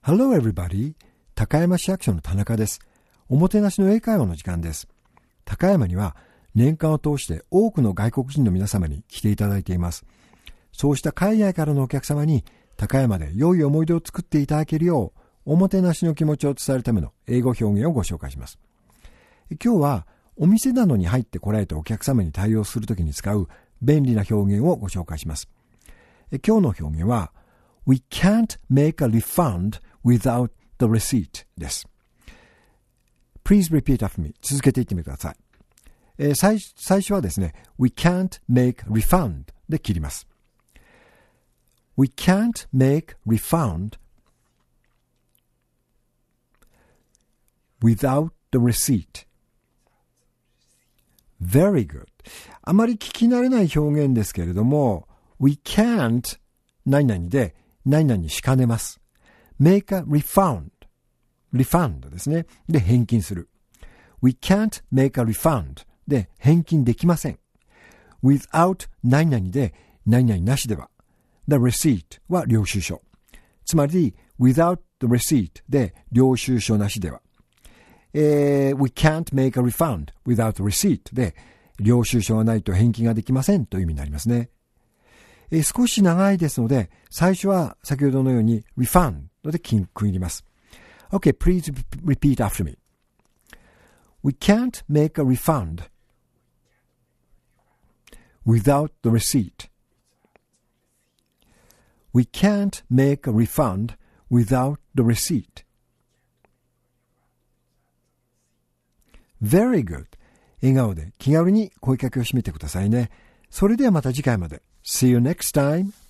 Hello everybody! 高山市役所の田中です。おもてなしの英会話の時間です。高山には年間を通して多くの外国人の皆様に来ていただいています。そうした海外からのお客様に高山で良い思い出を作っていただけるよう、おもてなしの気持ちを伝えるための英語表現をご紹介します。今日はお店などに入ってこられたお客様に対応するときに使う便利な表現をご紹介します。今日の表現はWe can't make a refund without the receipt です。Please repeat after me. 続けていってみてください。最初はですね、We can't make refund で切ります。We can't make refund without the receipt. Very good. あまり聞き慣れない表現ですけれども、We can't 何々で何々しかねます。make a refund ですね。で、返金する。We can't make a refund で返金できません。without 何々で何々なしでは。The receipt は領収書。つまり、without the receipt で領収書なしでは。We can't make a refund without the receipt で領収書がないと返金ができませんという意味になりますね。少し長いですので、最初は先ほどのように refund で区切ります。Okay, please repeat after me. We can't make a refund without the receipt. We can't make a refund without the receipt. Very good. 笑顔で気軽に声かけを締めてくださいね。それではまた次回まで。See you next time.